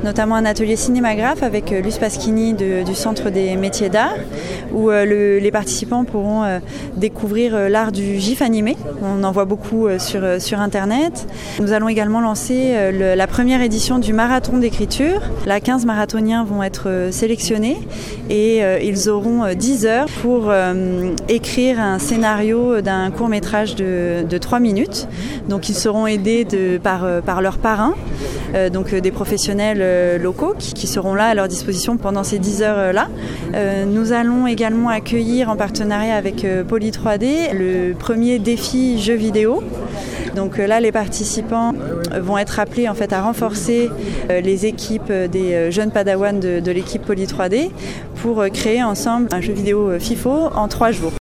notamment un atelier cinémagraphe avec Luce Paschini du Centre des métiers d'art, où les participants pourront découvrir l'art du GIF animé. On en voit beaucoup sur Internet. Nous allons également lancer la première édition du marathon d'écriture. Là, 15 marathoniens vont être sélectionnés et ils auront 10 heures pour écrire un scénario d'un court-métrage de 3 minutes. Donc ils seront aidés par leurs parrains, donc des professionnels locaux qui seront là à leur disposition pendant ces 10 heures-là. Nous allons également accueillir en partenariat avec Poly 3D le premier défi jeux vidéo. Donc là, les participants vont être appelés en fait à renforcer les équipes des jeunes padawans de l'équipe Poly 3D pour créer ensemble un jeu vidéo FIFO en 3 jours.